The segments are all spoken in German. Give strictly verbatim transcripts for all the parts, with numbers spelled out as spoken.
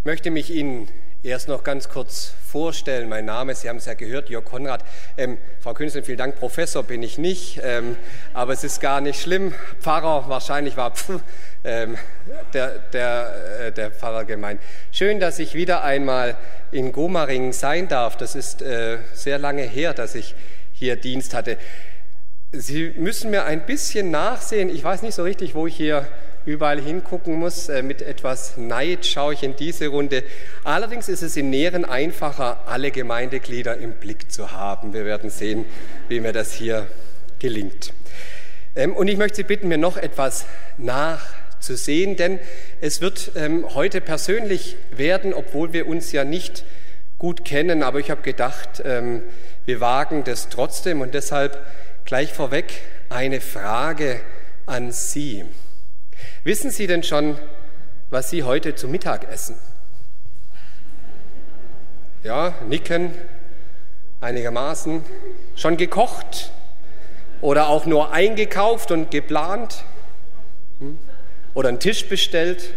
möchte mich Ihnen erst noch ganz kurz vorstellen. Mein Name, Sie haben es ja gehört, Jörg Konrad. Ähm, Frau Künstlerin, vielen Dank. Professor bin ich nicht, ähm, aber es ist gar nicht schlimm. Pfarrer, wahrscheinlich war pf, ähm, der, der, äh, der Pfarrer gemeint. Schön, dass ich wieder einmal in Gomaringen sein darf. Das ist äh, sehr lange her, dass ich hier Dienst hatte. Sie müssen mir ein bisschen nachsehen. Ich weiß nicht so richtig, wo ich hier überall hingucken muss. Mit etwas Neid schaue ich in diese Runde. Allerdings ist es in Nähren einfacher, alle Gemeindeglieder im Blick zu haben. Wir werden sehen, wie mir das hier gelingt. Und ich möchte Sie bitten, mir noch etwas nachzusehen, denn es wird heute persönlich werden, obwohl wir uns ja nicht gut kennen. Aber ich habe gedacht, wir wagen das trotzdem und deshalb gleich vorweg eine Frage an Sie. Wissen Sie denn schon, was Sie heute zu Mittag essen? Ja, nicken, einigermaßen. Schon gekocht oder auch nur eingekauft und geplant? Oder einen Tisch bestellt?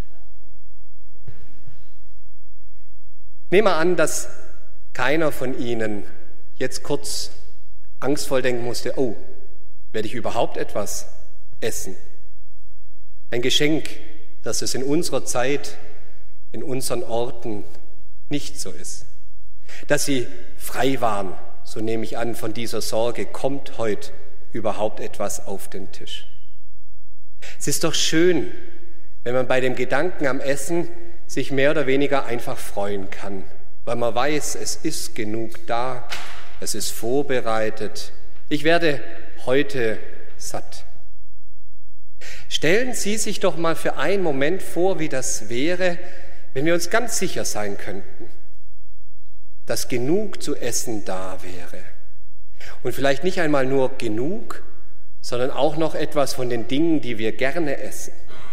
Nehmen wir an, dass keiner von Ihnen jetzt kurz angstvoll denken musste, oh, werde ich überhaupt etwas essen? Ein Geschenk, dass es in unserer Zeit, in unseren Orten nicht so ist. Dass Sie frei waren, so nehme ich an, von dieser Sorge, kommt heute überhaupt etwas auf den Tisch? Es ist doch schön, wenn man bei dem Gedanken am Essen sich mehr oder weniger einfach freuen kann, weil man weiß, es ist genug da, es ist vorbereitet, ich werde heute satt. Stellen Sie sich doch mal für einen Moment vor, wie das wäre, wenn wir uns ganz sicher sein könnten, dass genug zu essen da wäre. Und vielleicht nicht einmal nur genug, sondern auch noch etwas von den Dingen, die wir gerne essen.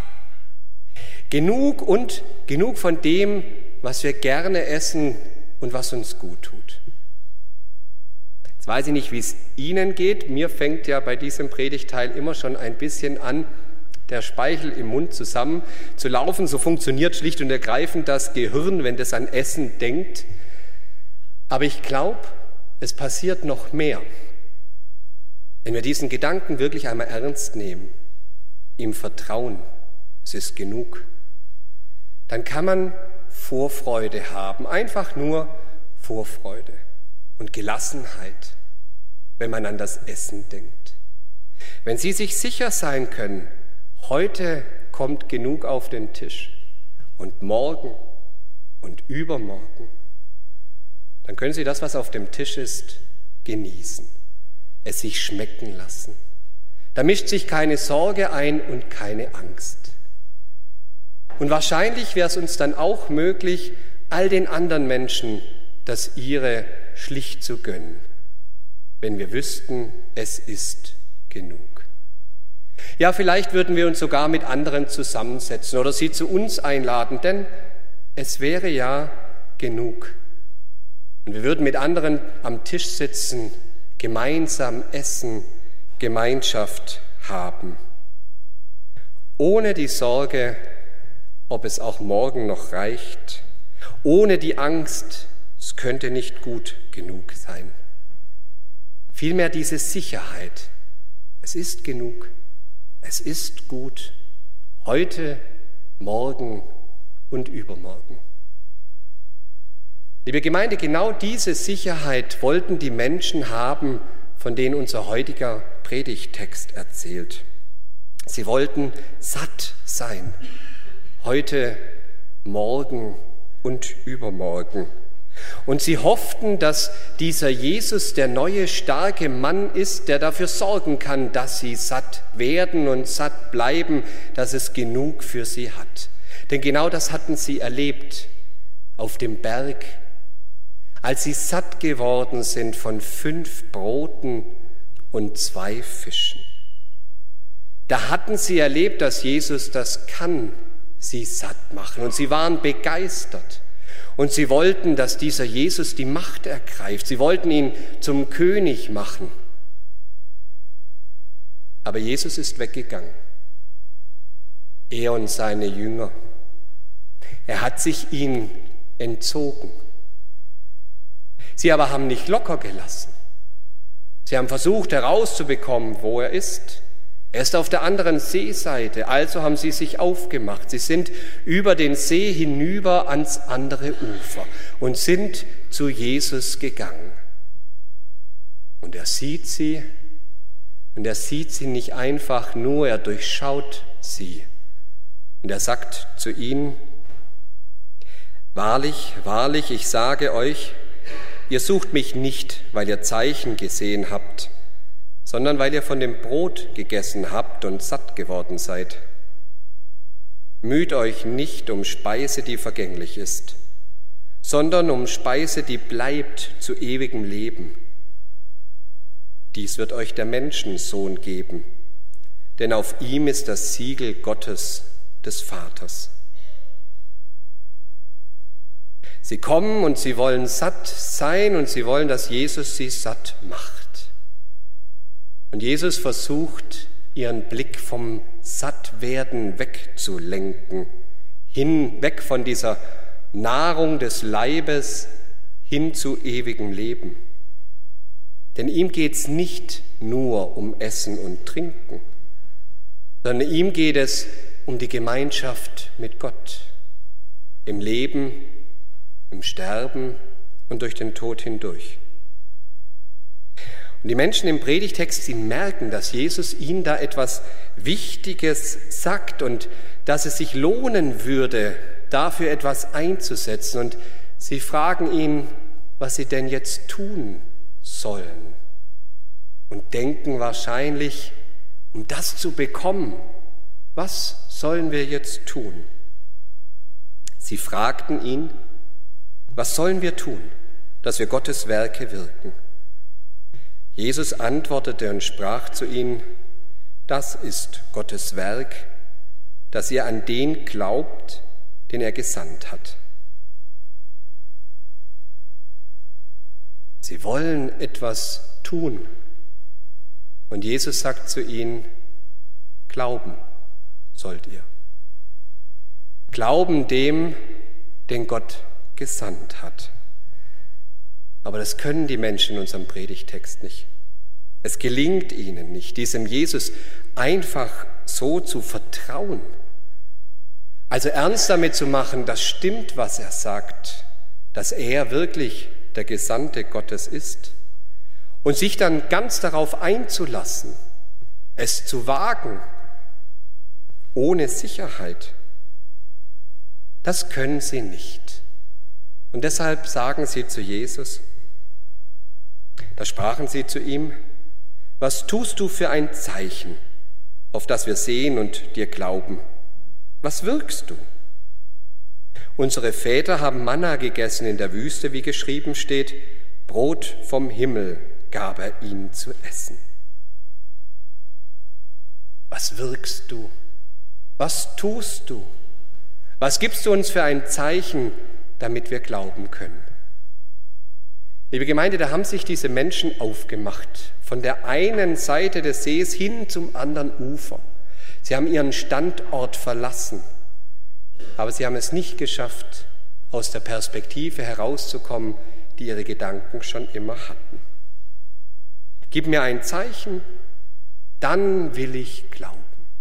Genug und genug von dem, was wir gerne essen und was uns gut tut. Jetzt weiß ich nicht, wie es Ihnen geht. Mir fängt ja bei diesem Predigtteil immer schon ein bisschen an, der Speichel im Mund zusammen zu laufen. So funktioniert schlicht und ergreifend das Gehirn, wenn das an Essen denkt. Aber ich glaube, es passiert noch mehr. Wenn wir diesen Gedanken wirklich einmal ernst nehmen, ihm vertrauen, es ist genug, dann kann man Vorfreude haben, einfach nur Vorfreude und Gelassenheit, wenn man an das Essen denkt. Wenn Sie sich sicher sein können, heute kommt genug auf den Tisch und morgen und übermorgen, dann können Sie das, was auf dem Tisch ist, genießen, es sich schmecken lassen. Da mischt sich keine Sorge ein und keine Angst. Und wahrscheinlich wäre es uns dann auch möglich, all den anderen Menschen das ihre schlicht zu gönnen, wenn wir wüssten, es ist genug. Ja, vielleicht würden wir uns sogar mit anderen zusammensetzen oder sie zu uns einladen, denn es wäre ja genug. Und wir würden mit anderen am Tisch sitzen, gemeinsam essen, Gemeinschaft haben. Ohne die Sorge, ob es auch morgen noch reicht, ohne die Angst, es könnte nicht gut genug sein. Vielmehr diese Sicherheit, es ist genug. Es ist gut, heute, morgen und übermorgen. Liebe Gemeinde, genau diese Sicherheit wollten die Menschen haben, von denen unser heutiger Predigttext erzählt. Sie wollten satt sein, heute, morgen und übermorgen. Und sie hofften, dass dieser Jesus der neue, starke Mann ist, der dafür sorgen kann, dass sie satt werden und satt bleiben, dass es genug für sie hat. Denn genau das hatten sie erlebt auf dem Berg, als sie satt geworden sind von fünf Broten und zwei Fischen. Da hatten sie erlebt, dass Jesus das kann, sie satt machen. Und sie waren begeistert. Und sie wollten, dass dieser Jesus die Macht ergreift. Sie wollten ihn zum König machen. Aber Jesus ist weggegangen. Er und seine Jünger. Er hat sich ihnen entzogen. Sie aber haben nicht locker gelassen. Sie haben versucht herauszubekommen, wo er ist. Er ist auf der anderen Seeseite, also haben sie sich aufgemacht. Sie sind über den See hinüber ans andere Ufer und sind zu Jesus gegangen. Und er sieht sie, und er sieht sie nicht einfach nur, er durchschaut sie. Und er sagt zu ihnen: Wahrlich, wahrlich, ich sage euch, ihr sucht mich nicht, weil ihr Zeichen gesehen habt, sondern weil ihr von dem Brot gegessen habt und satt geworden seid. Müht euch nicht um Speise, die vergänglich ist, sondern um Speise, die bleibt zu ewigem Leben. Dies wird euch der Menschensohn geben, denn auf ihm ist das Siegel Gottes, des Vaters. Sie kommen und sie wollen satt sein und sie wollen, dass Jesus sie satt macht. Und Jesus versucht, ihren Blick vom Sattwerden wegzulenken, hin, weg von dieser Nahrung des Leibes hin zu ewigem Leben. Denn ihm geht es nicht nur um Essen und Trinken, sondern ihm geht es um die Gemeinschaft mit Gott, im Leben, im Sterben und durch den Tod hindurch. Und die Menschen im Predigtext, sie merken, dass Jesus ihnen da etwas Wichtiges sagt und dass es sich lohnen würde, dafür etwas einzusetzen. Und sie fragen ihn, was sie denn jetzt tun sollen. Und denken wahrscheinlich, um das zu bekommen, was sollen wir jetzt tun? Sie fragten ihn, was sollen wir tun, dass wir Gottes Werke wirken? Jesus antwortete und sprach zu ihnen: Das ist Gottes Werk, dass ihr an den glaubt, den er gesandt hat. Sie wollen etwas tun. Und Jesus sagt zu ihnen: Glauben sollt ihr. Glauben dem, den Gott gesandt hat. Aber das können die Menschen in unserem Predigtext nicht. Es gelingt ihnen nicht, diesem Jesus einfach so zu vertrauen. Also ernst damit zu machen, das stimmt, was er sagt, dass er wirklich der Gesandte Gottes ist. Und sich dann ganz darauf einzulassen, es zu wagen, ohne Sicherheit, das können sie nicht. Und deshalb sagen sie zu Jesus, da sprachen sie zu ihm: Was tust du für ein Zeichen, auf das wir sehen und dir glauben? Was wirkst du? Unsere Väter haben Manna gegessen in der Wüste, wie geschrieben steht, Brot vom Himmel gab er ihnen zu essen. Was wirkst du? Was tust du? Was gibst du uns für ein Zeichen, damit wir glauben können? Liebe Gemeinde, da haben sich diese Menschen aufgemacht, von der einen Seite des Sees hin zum anderen Ufer. Sie haben ihren Standort verlassen, aber sie haben es nicht geschafft, aus der Perspektive herauszukommen, die ihre Gedanken schon immer hatten. Gib mir ein Zeichen, dann will ich glauben.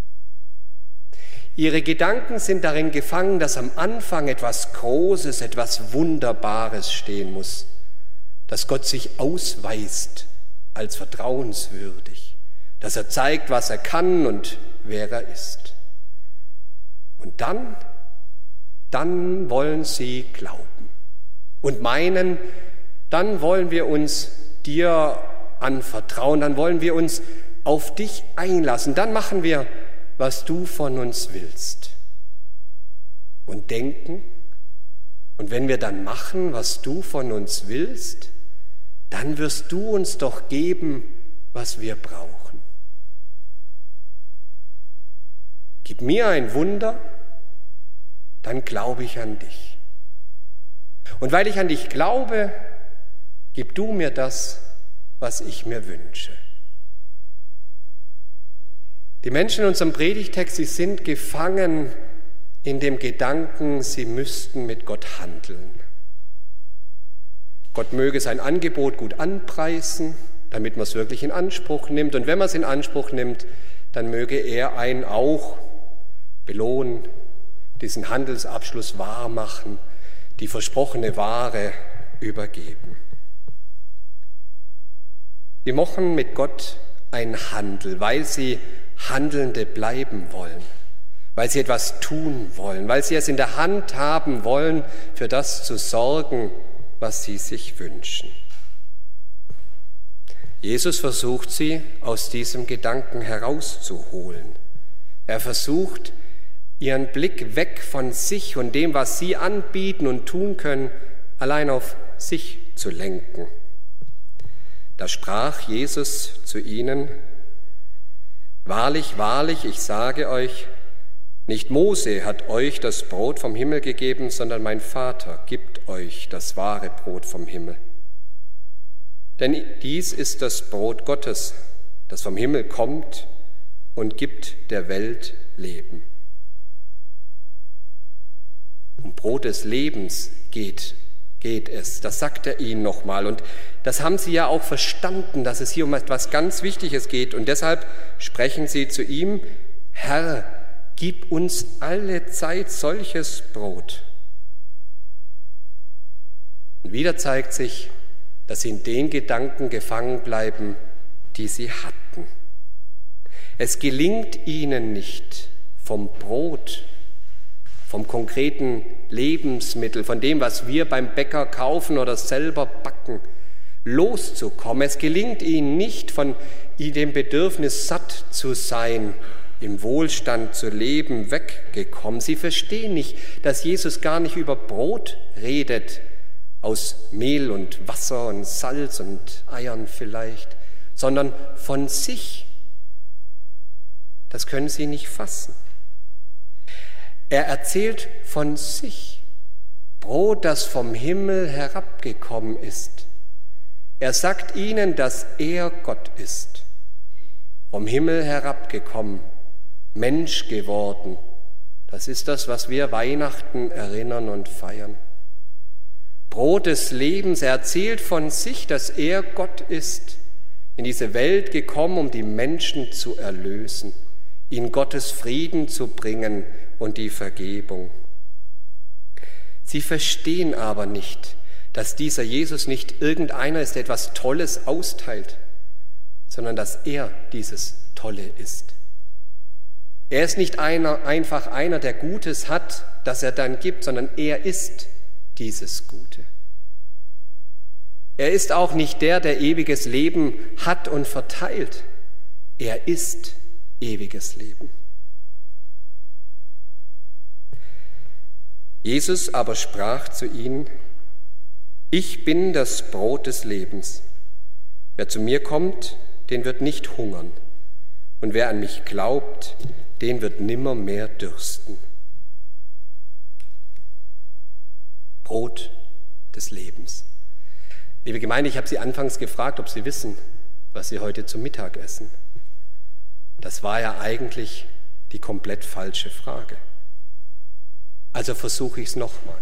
Ihre Gedanken sind darin gefangen, dass am Anfang etwas Großes, etwas Wunderbares stehen muss, dass Gott sich ausweist als vertrauenswürdig, dass er zeigt, was er kann und wer er ist. Und dann, dann wollen sie glauben und meinen, dann wollen wir uns dir anvertrauen, dann wollen wir uns auf dich einlassen, dann machen wir, was du von uns willst. Und denken, und wenn wir dann machen, was du von uns willst, dann wirst du uns doch geben, was wir brauchen. Gib mir ein Wunder, dann glaube ich an dich. Und weil ich an dich glaube, gib du mir das, was ich mir wünsche. Die Menschen in unserem Predigtext, sie sind gefangen in dem Gedanken, sie müssten mit Gott handeln. Gott möge sein Angebot gut anpreisen, damit man es wirklich in Anspruch nimmt. Und wenn man es in Anspruch nimmt, dann möge er einen auch belohnen, diesen Handelsabschluss wahr machen, die versprochene Ware übergeben. Wir machen mit Gott einen Handel, weil sie Handelnde bleiben wollen, weil sie etwas tun wollen, weil sie es in der Hand haben wollen, für das zu sorgen, was sie sich wünschen. Jesus versucht sie aus diesem Gedanken herauszuholen. Er versucht, ihren Blick weg von sich und dem, was sie anbieten und tun können, allein auf sich zu lenken. Da sprach Jesus zu ihnen: Wahrlich, wahrlich, ich sage euch, nicht Mose hat euch das Brot vom Himmel gegeben, sondern mein Vater gibt euch das wahre Brot vom Himmel. Denn dies ist das Brot Gottes, das vom Himmel kommt und gibt der Welt Leben. Um Brot des Lebens geht, geht es, das sagt er ihnen nochmal. Und das haben sie ja auch verstanden, dass es hier um etwas ganz Wichtiges geht. Und deshalb sprechen sie zu ihm: Herr, gib uns alle Zeit solches Brot. Und wieder zeigt sich, dass sie in den Gedanken gefangen bleiben, die sie hatten. Es gelingt ihnen nicht, vom Brot, vom konkreten Lebensmittel, von dem, was wir beim Bäcker kaufen oder selber backen, loszukommen. Es gelingt ihnen nicht, von dem Bedürfnis, satt zu sein, im Wohlstand zu leben, weggekommen. Sie verstehen nicht, dass Jesus gar nicht über Brot redet, aus Mehl und Wasser und Salz und Eiern vielleicht, sondern von sich. Das können sie nicht fassen. Er erzählt von sich. Brot, das vom Himmel herabgekommen ist. Er sagt ihnen, dass er Gott ist. Vom Himmel herabgekommen, Mensch geworden. Das ist das, was wir Weihnachten erinnern und feiern. Brot des Lebens, er erzählt von sich, dass er Gott ist, in diese Welt gekommen, um die Menschen zu erlösen, ihnen Gottes Frieden zu bringen und die Vergebung. Sie verstehen aber nicht, dass dieser Jesus nicht irgendeiner ist, der etwas Tolles austeilt, sondern dass er dieses Tolle ist. Er ist nicht einer, einfach einer, der Gutes hat, das er dann gibt, sondern er ist dieses Gute. Er ist auch nicht der, der ewiges Leben hat und verteilt. Er ist ewiges Leben. Jesus aber sprach zu ihnen: Ich bin das Brot des Lebens. Wer zu mir kommt, den wird nicht hungern. Und wer an mich glaubt, den wird nimmermehr dürsten. Brot des Lebens. Liebe Gemeinde, ich habe Sie anfangs gefragt, ob Sie wissen, was Sie heute zum Mittag essen. Das war ja eigentlich die komplett falsche Frage. Also versuche ich es nochmal.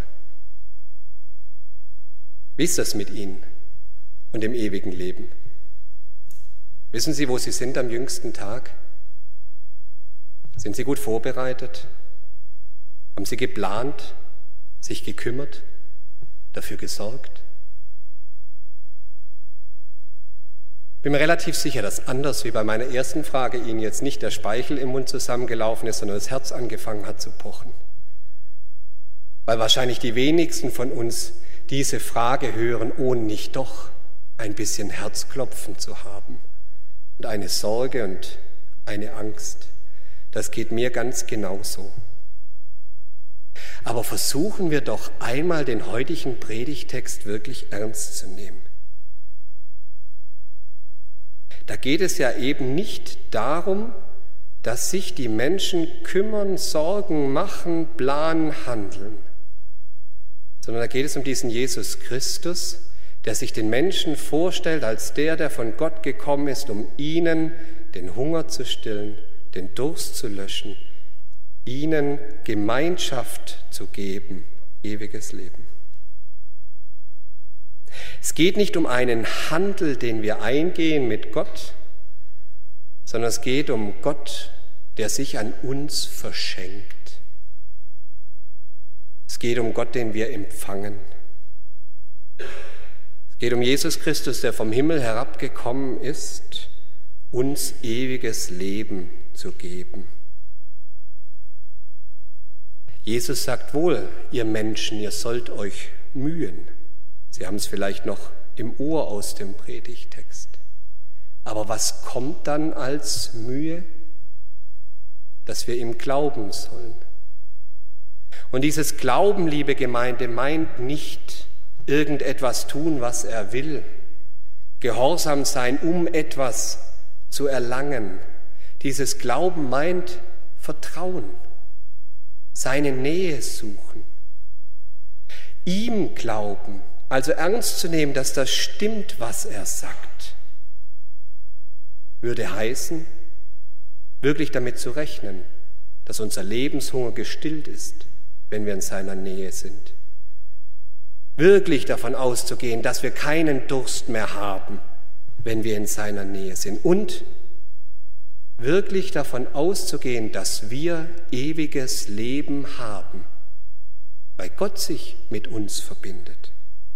Wie ist das mit Ihnen und dem ewigen Leben? Wissen Sie, wo Sie sind am jüngsten Tag? Sind Sie gut vorbereitet? Haben Sie geplant, sich gekümmert, dafür gesorgt? Ich bin mir relativ sicher, dass anders wie bei meiner ersten Frage Ihnen jetzt nicht der Speichel im Mund zusammengelaufen ist, sondern das Herz angefangen hat zu pochen. Weil wahrscheinlich die wenigsten von uns diese Frage hören, ohne nicht doch ein bisschen Herzklopfen zu haben und eine Sorge und eine Angst. Das geht mir ganz genauso. Aber versuchen wir doch einmal den heutigen Predigtext wirklich ernst zu nehmen. Da geht es ja eben nicht darum, dass sich die Menschen kümmern, Sorgen machen, planen, handeln, sondern da geht es um diesen Jesus Christus, der sich den Menschen vorstellt als der, der von Gott gekommen ist, um ihnen den Hunger zu stillen, den Durst zu löschen, ihnen Gemeinschaft zu geben, ewiges Leben. Es geht nicht um einen Handel, den wir eingehen mit Gott, sondern es geht um Gott, der sich an uns verschenkt. Es geht um Gott, den wir empfangen. Es geht um Jesus Christus, der vom Himmel herabgekommen ist, uns ewiges Leben zu geben. Jesus sagt wohl, ihr Menschen, ihr sollt euch mühen. Sie haben es vielleicht noch im Ohr aus dem Predigtext. Aber was kommt dann als Mühe? Dass wir ihm glauben sollen. Und dieses Glauben, liebe Gemeinde, meint nicht irgendetwas tun, was er will. Gehorsam sein, um etwas zu erlangen. Dieses Glauben meint Vertrauen, seine Nähe suchen, ihm glauben, also ernst zu nehmen, dass das stimmt, was er sagt, würde heißen, wirklich damit zu rechnen, dass unser Lebenshunger gestillt ist, wenn wir in seiner Nähe sind. Wirklich davon auszugehen, dass wir keinen Durst mehr haben, wenn wir in seiner Nähe sind. Und wirklich davon auszugehen, dass wir ewiges Leben haben, weil Gott sich mit uns verbindet.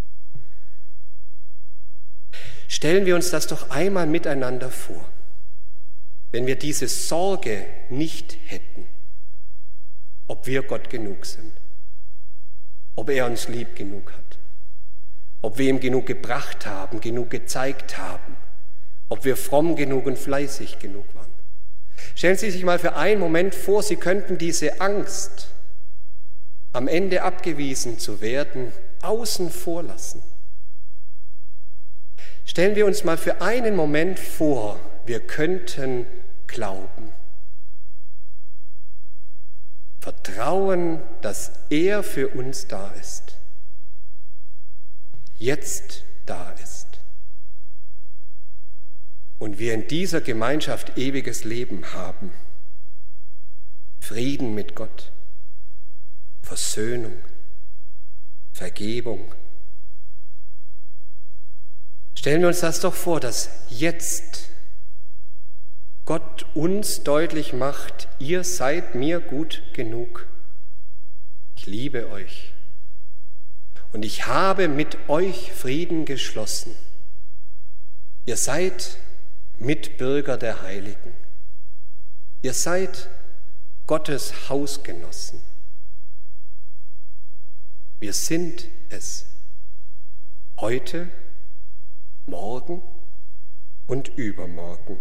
Stellen wir uns das doch einmal miteinander vor. Wenn wir diese Sorge nicht hätten, ob wir Gott genug sind, ob er uns lieb genug hat, ob wir ihm genug gebracht haben, genug gezeigt haben, ob wir fromm genug und fleißig genug waren. Stellen Sie sich mal für einen Moment vor, Sie könnten diese Angst, am Ende abgewiesen zu werden, außen vor lassen. Stellen wir uns mal für einen Moment vor, wir könnten glauben. Vertrauen, dass er für uns da ist. Jetzt da ist. Und wir in dieser Gemeinschaft ewiges Leben haben. Frieden mit Gott, Versöhnung, Vergebung. Stellen wir uns das doch vor, dass jetzt Gott uns deutlich macht, ihr seid mir gut genug. Ich liebe euch. Und ich habe mit euch Frieden geschlossen. Ihr seid Mitbürger der Heiligen. Ihr seid Gottes Hausgenossen. Wir sind es. Heute, morgen und übermorgen.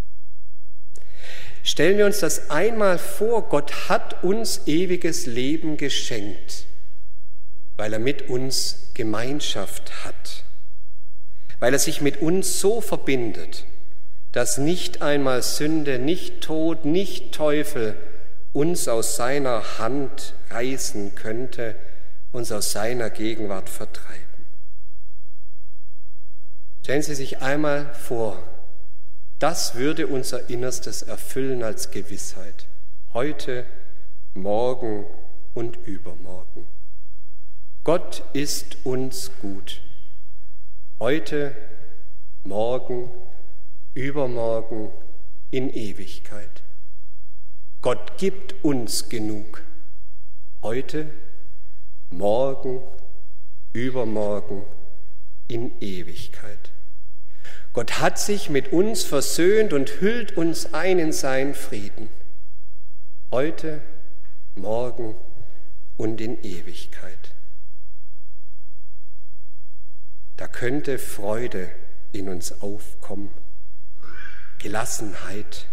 Stellen wir uns das einmal vor, Gott hat uns ewiges Leben geschenkt, weil er mit uns Gemeinschaft hat, weil er sich mit uns so verbindet, dass nicht einmal Sünde, nicht Tod, nicht Teufel uns aus seiner Hand reißen könnte, uns aus seiner Gegenwart vertreiben. Stellen Sie sich einmal vor, das würde unser Innerstes erfüllen als Gewissheit. Heute, morgen und übermorgen. Gott ist uns gut. Heute, morgen, übermorgen, in Ewigkeit. Gott gibt uns genug. Heute, morgen, übermorgen, in Ewigkeit. Gott hat sich mit uns versöhnt und hüllt uns ein in seinen Frieden. Heute, morgen und in Ewigkeit. Da könnte Freude in uns aufkommen, Gelassenheit.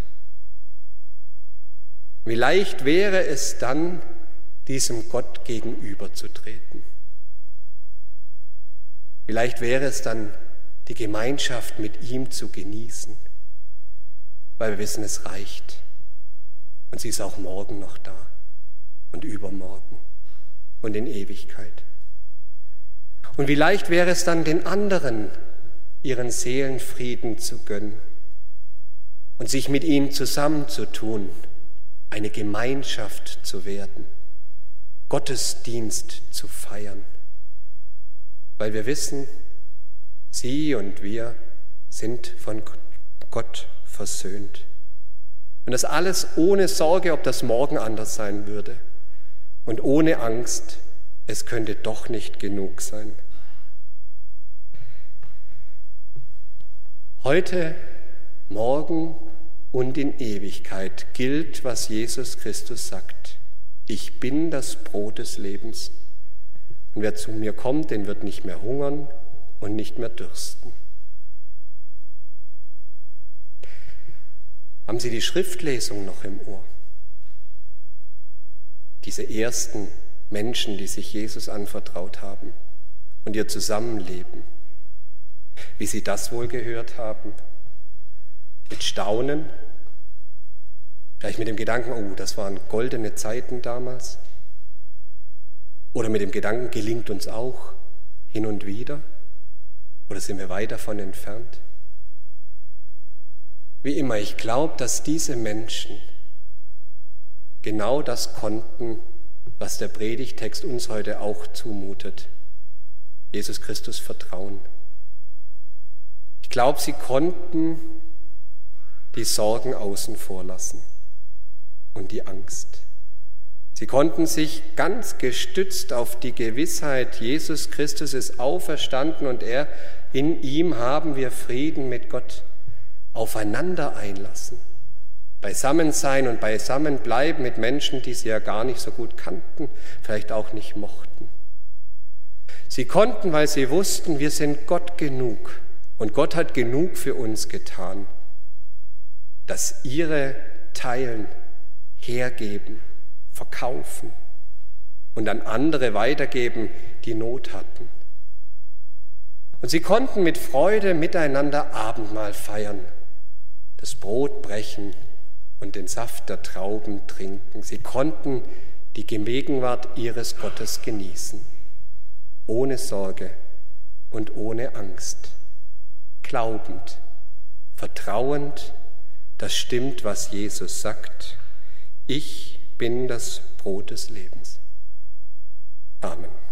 Wie leicht wäre es dann, diesem Gott gegenüberzutreten. Wie leicht wäre es dann, die Gemeinschaft mit ihm zu genießen, weil wir wissen, es reicht. Und sie ist auch morgen noch da und übermorgen und in Ewigkeit. Und wie leicht wäre es dann, den anderen ihren Seelenfrieden zu gönnen und sich mit ihnen zusammenzutun eine Gemeinschaft zu werden, Gottesdienst zu feiern, weil wir wissen, sie und wir sind von Gott versöhnt. Und das alles ohne Sorge, ob das morgen anders sein würde und ohne Angst, es könnte doch nicht genug sein. Heute, morgen und in Ewigkeit gilt, was Jesus Christus sagt. Ich bin das Brot des Lebens. Und wer zu mir kommt, den wird nicht mehr hungern und nicht mehr dürsten. Haben Sie die Schriftlesung noch im Ohr? Diese ersten Menschen, die sich Jesus anvertraut haben und ihr Zusammenleben. Wie Sie das wohl gehört haben? Mit Staunen? Vielleicht mit dem Gedanken, oh, das waren goldene Zeiten damals? Oder mit dem Gedanken, gelingt uns auch hin und wieder? Oder sind wir weit davon entfernt? Wie immer, ich glaube, dass diese Menschen genau das konnten, was der Predigtext uns heute auch zumutet. Jesus Christus vertrauen. Ich glaube, sie konnten die Sorgen außen vor lassen und die Angst. Sie konnten sich ganz gestützt auf die Gewissheit, Jesus Christus ist auferstanden und er, in ihm haben wir Frieden mit Gott, aufeinander einlassen, beisammen sein und beisammen bleiben mit Menschen, die sie ja gar nicht so gut kannten, vielleicht auch nicht mochten. Sie konnten, weil sie wussten, wir sind Gott genug und Gott hat genug für uns getan, dass ihre teilen, hergeben, verkaufen und an andere weitergeben, die Not hatten. Und sie konnten mit Freude miteinander Abendmahl feiern, das Brot brechen und den Saft der Trauben trinken. Sie konnten die Gegenwart ihres Gottes genießen, ohne Sorge und ohne Angst, glaubend, vertrauend, das stimmt, was Jesus sagt. Ich bin das Brot des Lebens. Amen.